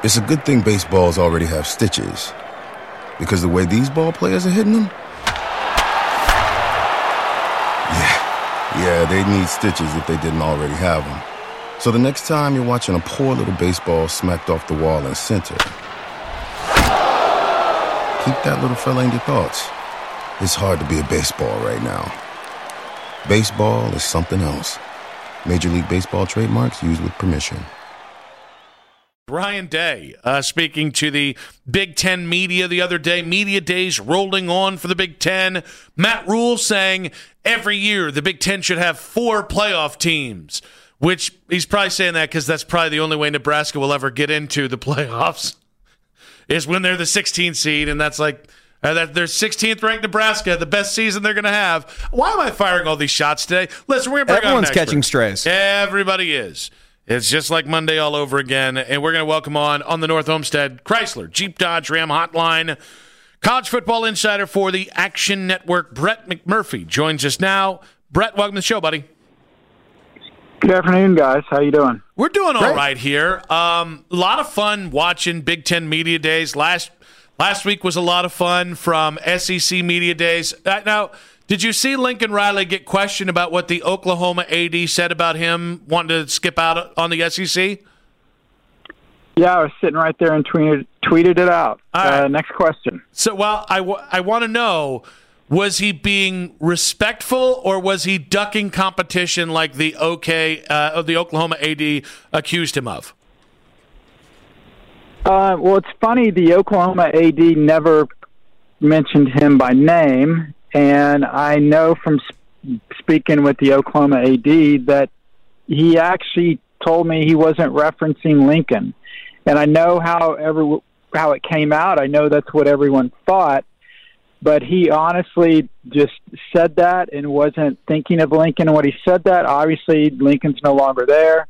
It's a good thing baseballs already have stitches, because the way these ball players are hitting them, yeah, they need stitches if they didn't already have them. So the next time you're watching a poor little baseball smacked off the wall in center, keep that little fella in your thoughts. It's hard to be a baseball right now. Baseball is something else. Major League Baseball trademarks used with permission. Ryan Day speaking to the Big Ten media the other day. Media days rolling on for the Big Ten. Matt Rule saying every year the Big Ten should have 4 playoff teams, which he's probably saying that because that's probably the only way Nebraska will ever get into the playoffs is when they're the 16th seed, and that's like that they're 16th ranked Nebraska, the best season they're going to have. Why am I firing all these shots today? Listen, we're going to bring Everyone's catching strays. Everybody is. It's just like Monday all over again, and we're going to welcome on the North Homestead Chrysler Jeep Dodge Ram Hotline, college football insider for the Action Network, Brett McMurphy, joins us now. Brett, welcome to the show, buddy. Good afternoon, guys. How you doing? We're doing all right here. A lot of fun watching Big Ten Media Days. Last week was a lot of fun from SEC Media Days. Now, did you see Lincoln Riley get questioned about what the Oklahoma AD said about him wanting to skip out on the SEC? Yeah, I was sitting right there and tweeted it out. Right. Next question. So, well, I want to know, was he being respectful or was he ducking competition like the Oklahoma AD accused him of? Well, it's funny. The Oklahoma AD never mentioned him by name. And I know from speaking with the Oklahoma AD that he actually told me he wasn't referencing Lincoln. And I know how it came out. I know that's what everyone thought. But he honestly just said that and wasn't thinking of Lincoln when he said that. Obviously, Lincoln's no longer there.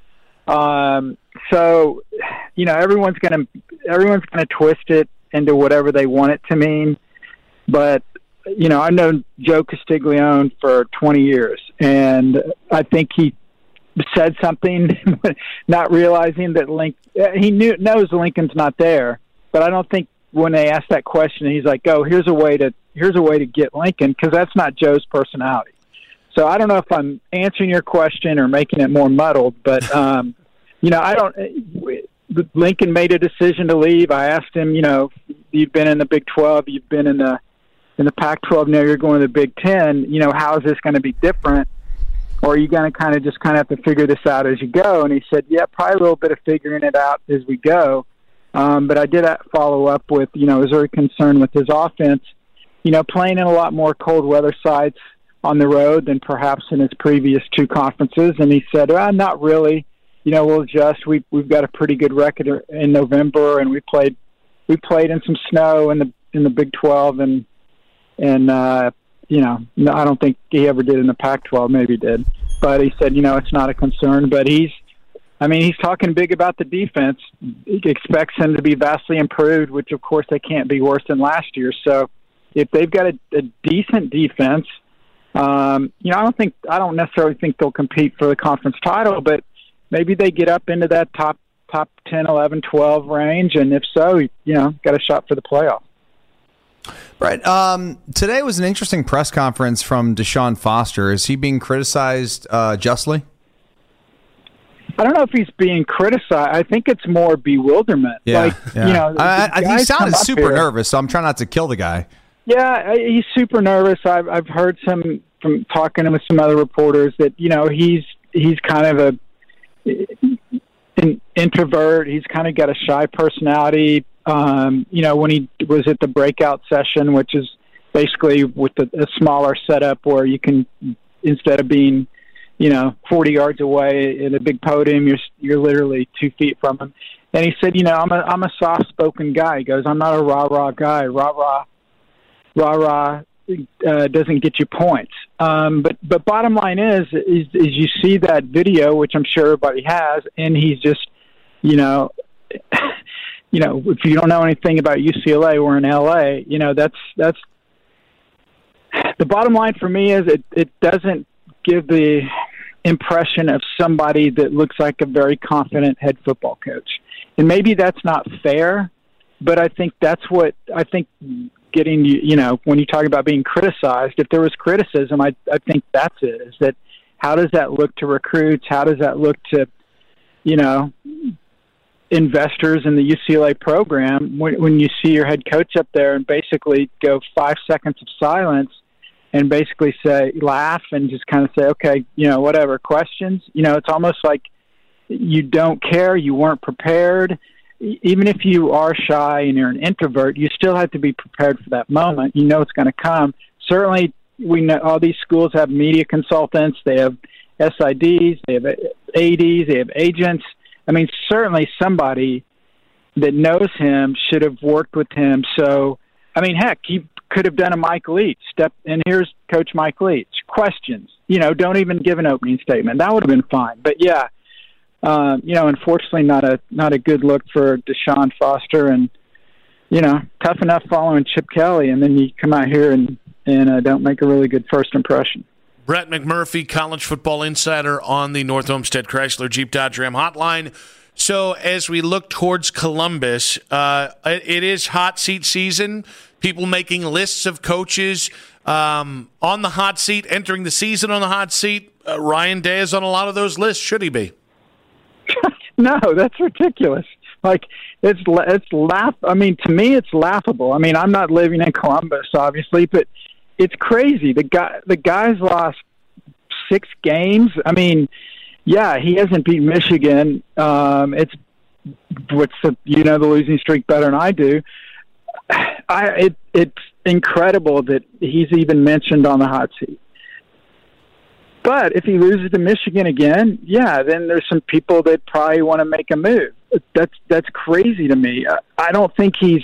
So, everyone's gonna twist it into whatever they want it to mean. But I've known Joe Castiglione for 20 years, and I think he said something, not realizing that knows Lincoln's not there. But I don't think when they ask that question, he's like, "Oh, here's a way to get Lincoln," because that's not Joe's personality. So I don't know if I'm answering your question or making it more muddled, but Lincoln made a decision to leave. I asked him, you've been in the Big 12, you've been in the Pac-12, now you're going to the Big 10, how is this going to be different? Or are you going to kind of have to figure this out as you go? And he said, yeah, probably a little bit of figuring it out as we go. But I did follow up with, I was very concerned with his offense, playing in a lot more cold weather sites on the road than perhaps in his previous 2 conferences. And he said, well, not really. We'll adjust. We've got a pretty good record in November, and we played in some snow in the Big 12, and I don't think he ever did in the Pac-12. Maybe he did, but he said, it's not a concern. But he's talking big about the defense. He expects them to be vastly improved, which of course they can't be worse than last year. So if they've got a decent defense, I don't necessarily think they'll compete for the conference title, but maybe they get up into that top 10, 11, 12 range, and if so, got a shot for the playoff. Right. Today was an interesting press conference from Deshaun Foster. Is he being criticized justly? I don't know if he's being criticized. I think it's more bewilderment. Yeah. He sounded super nervous, so I'm trying not to kill the guy. Yeah, he's super nervous. I've heard from talking with some other reporters that he's kind of an introvert. He's kind of got a shy personality. When he was at the breakout session, which is basically with a smaller setup where you can, instead of being 40 yards away in a big podium, you're literally 2 feet from him. And he said, I'm a soft-spoken guy. He goes, I'm not a rah-rah guy. Rah-rah doesn't get you points. But bottom line is you see that video, which I'm sure everybody has, and he's just, if you don't know anything about UCLA, we're in LA, that's the bottom line for me is it doesn't give the impression of somebody that looks like a very confident head football coach. And maybe that's not fair, but I think getting, when you talk about being criticized, if there was criticism, I think that's it, is that how does that look to recruits? How does that look to, investors in the UCLA program when you see your head coach up there and basically go 5 seconds of silence and basically laugh and just kind of say, okay, whatever, questions? It's almost like you don't care, you weren't prepared. Even if you are shy and you're an introvert, you still have to be prepared for that moment. It's going to come. Certainly, we know all these schools have media consultants. They have SIDs. They have ADs. They have agents. I mean, certainly somebody that knows him should have worked with him. So, I mean, heck, he could have done a Mike Leach. And here's Coach Mike Leach. Questions. Don't even give an opening statement. That would have been fine. But, yeah. Unfortunately, not a good look for Deshaun Foster, and tough enough following Chip Kelly, and then you come out here and don't make a really good first impression. Brett McMurphy, college football insider on the North Olmsted Chrysler Jeep Dodge Ram hotline. So as we look towards Columbus, it is hot seat season. People making lists of coaches on the hot seat, entering the season on the hot seat. Ryan Day is on a lot of those lists. Should he be? No, that's ridiculous. Like, it's I mean, to me, it's laughable. I mean, I'm not living in Columbus, obviously, but it's crazy. The guy's lost 6 games. I mean, yeah, he hasn't beat Michigan. It's the losing streak better than I do. It's incredible that he's even mentioned on the hot seat. But if he loses to Michigan again, yeah, then there's some people that probably want to make a move. That's crazy to me. I don't think he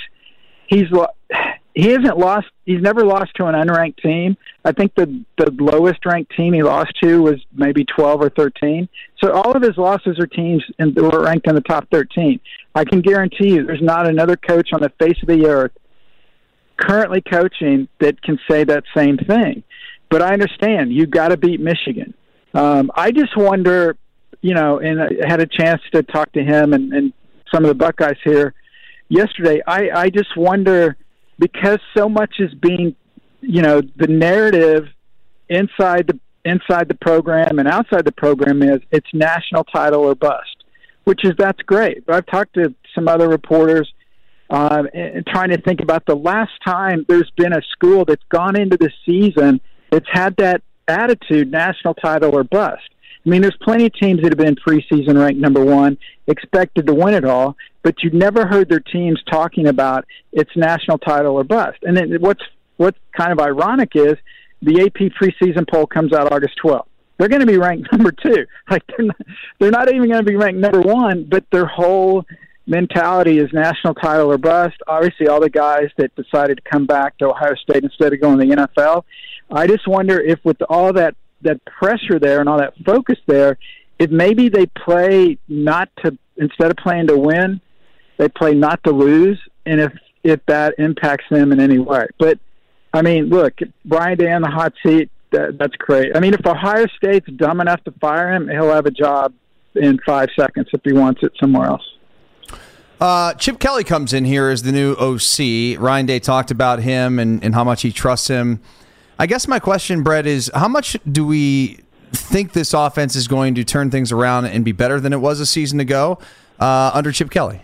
hasn't lost. He's never lost to an unranked team. I think the lowest ranked team he lost to was maybe 12 or 13. So all of his losses are teams that were ranked in the top 13. I can guarantee you, there's not another coach on the face of the earth currently coaching that can say that same thing. But I understand you got to beat Michigan. I just wonder, and I had a chance to talk to him and some of the Buckeyes here yesterday. I just wonder, because so much is being, the narrative inside the program and outside the program is it's national title or bust, that's great. But I've talked to some other reporters and trying to think about the last time there's been a school that's gone into the season. It's had that attitude, national title or bust. I mean, there's plenty of teams that have been preseason ranked number 1, expected to win it all, but you never heard their teams talking about it's national title or bust. And then what's kind of ironic is the AP preseason poll comes out August 12th. They're going to be ranked number 2. Like, they're not even going to be ranked number 1, but their whole mentality is national title or bust. Obviously, all the guys that decided to come back to Ohio State instead of going to the NFL. I just wonder if with all that pressure there and all that focus there, if maybe they play instead of playing to win, they play not to lose, and if that impacts them in any way. But, I mean, look, Brian Day on the hot seat, that's great. I mean, if Ohio State's dumb enough to fire him, he'll have a job in 5 seconds if he wants it somewhere else. Chip Kelly comes in here as the new OC. Ryan Day talked about him and how much he trusts him. I guess my question, Brett, is how much do we think this offense is going to turn things around and be better than it was a season ago under Chip Kelly?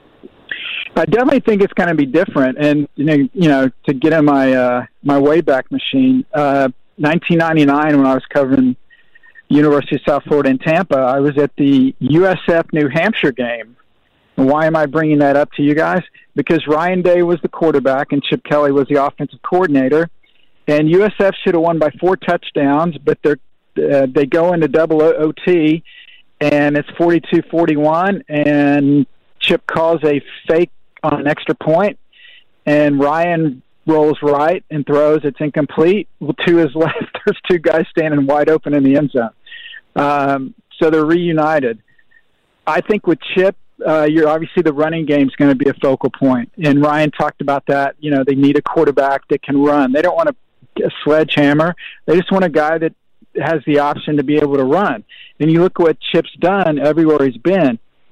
I definitely think it's going to be different. And, to get in my Wayback Machine, 1999 when I was covering University of South Florida in Tampa, I was at the USF New Hampshire game. And why am I bringing that up to you guys? Because Ryan Day was the quarterback and Chip Kelly was the offensive coordinator. And USF should have won by 4 touchdowns, but they go into double OT, and it's 42-41, and Chip calls a fake on an extra point, and Ryan rolls right and throws. It's incomplete. Well, to his left, there's 2 guys standing wide open in the end zone. So they're reunited. I think with Chip, you're obviously the running game is going to be a focal point, and Ryan talked about that. They need a quarterback that can run. They don't want a sledgehammer. They just want a guy that has the option to be able to run. And you look what Chip's done everywhere he's been.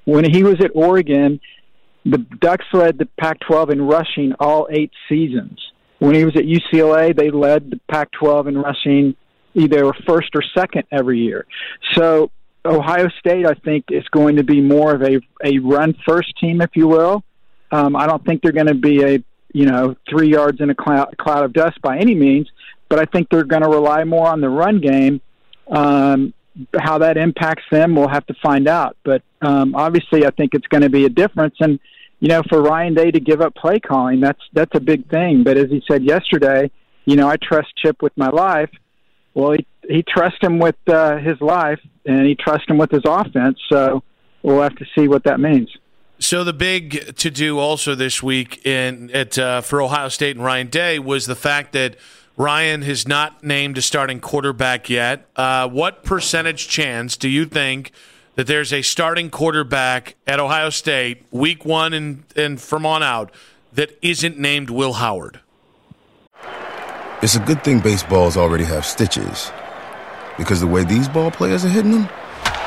When he was at Oregon, the Ducks led the Pac-12 in rushing all 8 seasons. When he was at UCLA, they led the Pac-12 in rushing. Either were first or second every year. So Ohio State, I think, is going to be more of a run-first team, if you will. I don't think they're going to be 3 yards in a cloud of dust by any means, but I think they're going to rely more on the run game. How that impacts them, we'll have to find out. But obviously, I think it's going to be a difference. And for Ryan Day to give up play calling, that's a big thing. But as he said yesterday, I trust Chip with my life. Well, he trusts him with his life, and he trusts him with his offense. So we'll have to see what that means. So the big to-do also this week for Ohio State and Ryan Day was the fact that Ryan has not named a starting quarterback yet. What percentage chance do you think that there's a starting quarterback at Ohio State week 1 and from on out that isn't named Will Howard? It's a good thing baseballs already have stitches, because the way these ball players are hitting them,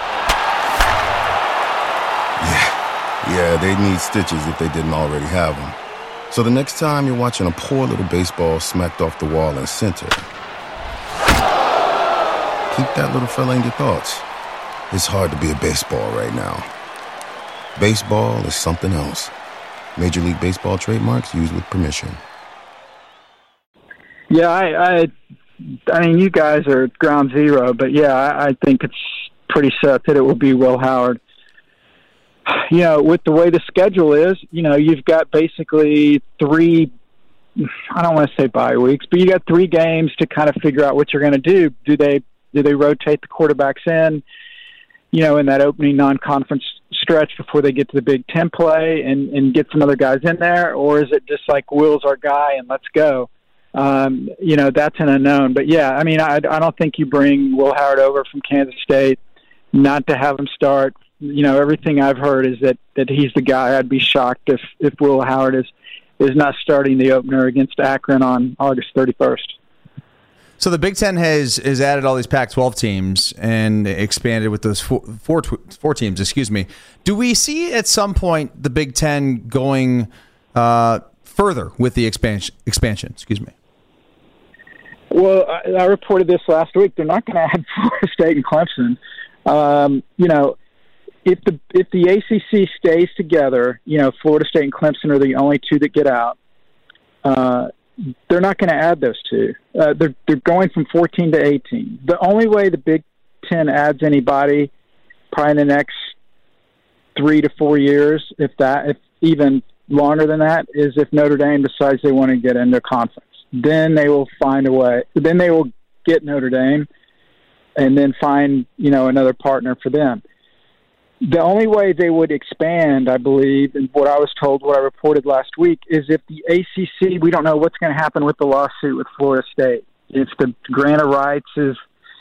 yeah, they'd need stitches if they didn't already have them. So the next time you're watching a poor little baseball smacked off the wall in center, keep that little fella in your thoughts. It's hard to be a baseball right now. Baseball is something else. Major League Baseball trademarks used with permission. Yeah, I mean, you guys are at ground zero, but yeah, I think it's pretty set that it will be Will Howard. With the way the schedule is, you've got basically 3, I don't want to say bye weeks, but you got 3 games to kind of figure out what you're going to do. Do they rotate the quarterbacks in that opening non-conference stretch before they get to the Big Ten play and get some other guys in there? Or is it just like, Will's our guy and let's go? That's an unknown. But yeah, I mean, I don't think you bring Will Howard over from Kansas State not to have him start. Everything I've heard is that he's the guy. I'd be shocked if Will Howard is not starting the opener against Akron on August 31st. So the Big Ten has added all these Pac-12 teams and expanded with those four teams. Excuse me. Do we see at some point the Big Ten going further with the expansion? Excuse me. Well, I reported this last week. They're not going to add Florida State and Clemson. If the ACC stays together, Florida State and Clemson are the only 2 that get out. They're not going to add those 2. They're going from 14 to 18. The only way the Big Ten adds anybody, probably in the next 3 to 4 years, if even longer than that, is if Notre Dame decides they want to get into conference. Then they will find a way. Then they will get Notre Dame, and then find another partner for them. The only way they would expand, I believe, and what I was told, what I reported last week, is if the ACC, we don't know what's going to happen with the lawsuit with Florida State. If the grant of rights is,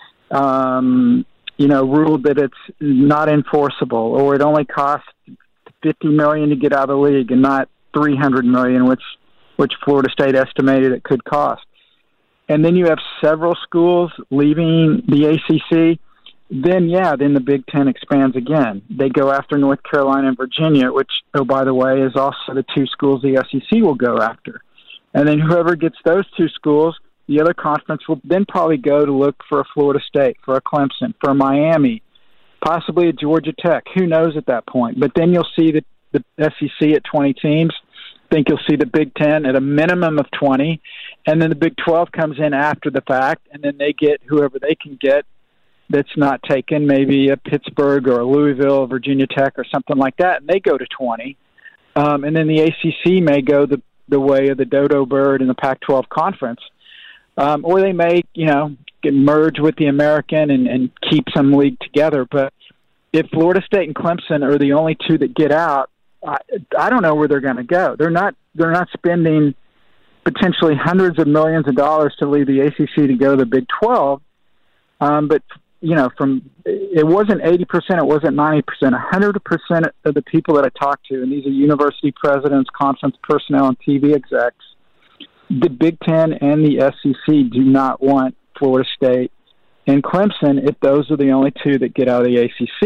ruled that it's not enforceable, or it only costs $50 million to get out of the league and not $300 million, which Florida State estimated it could cost. And then you have several schools leaving the ACC. Then the Big Ten expands again. They go after North Carolina and Virginia, which, oh, by the way, is also the 2 schools the SEC will go after. And then whoever gets those 2 schools, the other conference will then probably go to look for a Florida State, for a Clemson, for a Miami, possibly a Georgia Tech. Who knows at that point? But then you'll see the SEC at 20 teams. I think you'll see the Big Ten at a minimum of 20. And then the Big 12 comes in after the fact, and then they get whoever they can get that's not taken, maybe a Pittsburgh or a Louisville, or Virginia Tech or something like that, and they go to 20. And then the ACC may go the way of the dodo bird in the Pac-12 conference. Or they may, get merged with the American and keep some league together. But if Florida State and Clemson are the only 2 that get out, I don't know where they're going to go. They're not spending potentially hundreds of millions of dollars to leave the ACC to go to the Big 12. But it wasn't 80%, it wasn't 90%, 100% of the people that I talked to, and these are university presidents, conference personnel, and TV execs, the Big Ten and the SEC do not want Florida State and Clemson if those are the only 2 that get out of the ACC.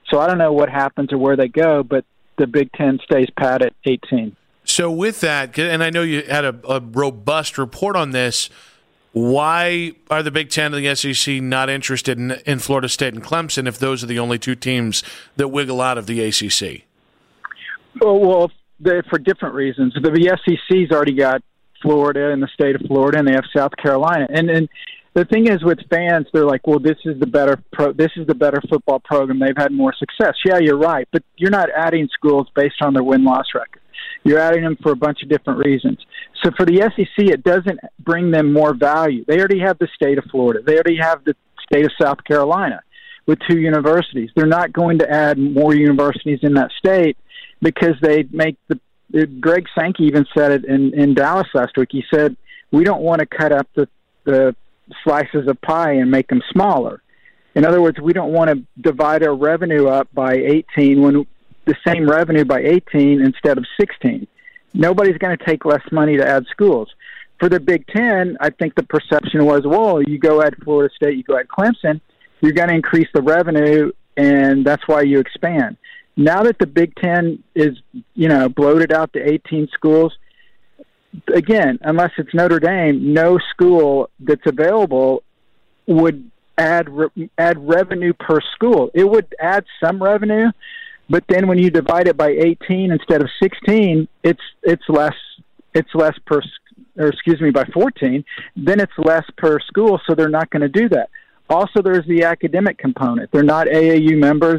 So I don't know what happens or where they go, but the Big Ten stays pat at 18. So with that, and I know you had a robust report on this, why are the Big Ten and the SEC not interested in Florida State and Clemson if those are the only two teams that wiggle out of the ACC? Well, for different reasons. The SEC's already got Florida and the state of Florida, and they have South Carolina. And the thing is, with fans, they're like, "Well, this is the better football program. They've had more success." Yeah, you're right, but you're not adding schools based on their win-loss record. You're adding them for a bunch of different reasons. So for the SEC, it doesn't bring them more value. They already have the state of Florida. They already have the state of South Carolina with 2 universities. They're not going to add more universities in that state because they make Greg Sankey even said it in Dallas last week. He said, we don't want to cut up the slices of pie and make them smaller. In other words, we don't want to divide our revenue up by 18 when the same revenue by 18 instead of 16. Nobody's going to take less money to add schools. For the Big Ten, I think the perception was, well, you go add Florida State, you go add Clemson, you're going to increase the revenue, and that's why you expand. Now that the Big Ten is, bloated out to 18 schools, again, unless it's Notre Dame, no school that's available would add revenue per school. It would add some revenue, but then when you divide it by 18 instead of 16, it's less per, or excuse me, by 14, then it's less per school, so they're not going to do that. Also, there's the academic component. They're not AAU members.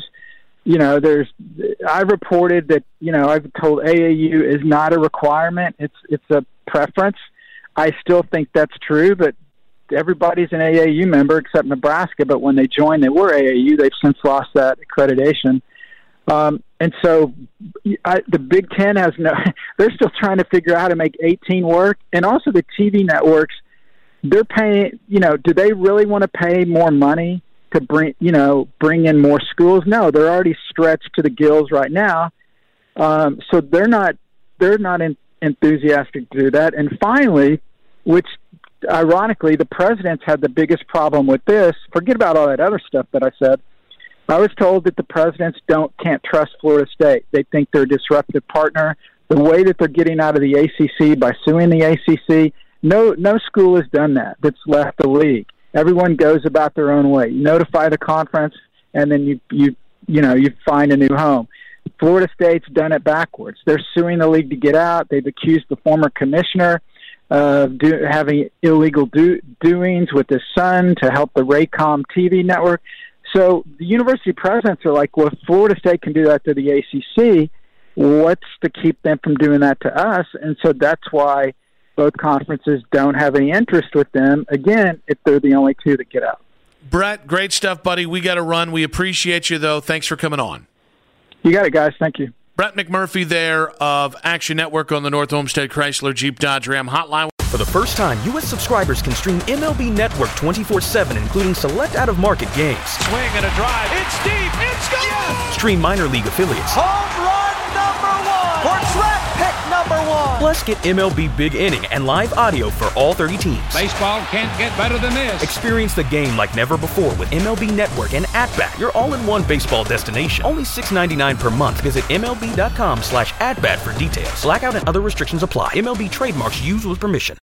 I reported that, I've told AAU is not a requirement. It's a preference. I still think that's true, but everybody's an AAU member except Nebraska, but when they joined, they were AAU. They've since lost that accreditation. And so the Big Ten they're still trying to figure out how to make 18 work. And also the TV networks, they're paying, do they really want to pay more money to bring in more schools? No, they're already stretched to the gills right now. So they're not enthusiastic to do that. And finally, which ironically, the president's had the biggest problem with this. Forget about all that other stuff that I said. I was told that the presidents can't trust Florida State. They think they're a disruptive partner. The way that they're getting out of the ACC by suing the ACC, no school has done that. That's left the league. Everyone goes about their own way. You notify the conference, and then you find a new home. Florida State's done it backwards. They're suing the league to get out. They've accused the former commissioner of having illegal doings with his son to help the Raycom TV network. So the university presidents are like, well, if Florida State can do that to the ACC, what's to keep them from doing that to us? And so that's why both conferences don't have any interest with them, again, if they're the only two that get out. Brett, great stuff, buddy. We got to run. We appreciate you, though. Thanks for coming on. You got it, guys. Thank you. Brett McMurphy there of Action Network on the North Olmsted Chrysler Jeep Dodge Ram Hotline. For the first time, U.S. subscribers can stream MLB Network 24/7, including select out-of-market games. Swing and a drive. It's deep. It's gone. Yes! Stream minor league affiliates. Home run number 1. Or track pick number 1. Plus, get MLB Big Inning and live audio for all 30 teams. Baseball can't get better than this. Experience the game like never before with MLB Network and At-Bat, your all-in-one baseball destination. Only $6.99 per month. Visit MLB.com/AtBat for details. Blackout and other restrictions apply. MLB trademarks used with permission.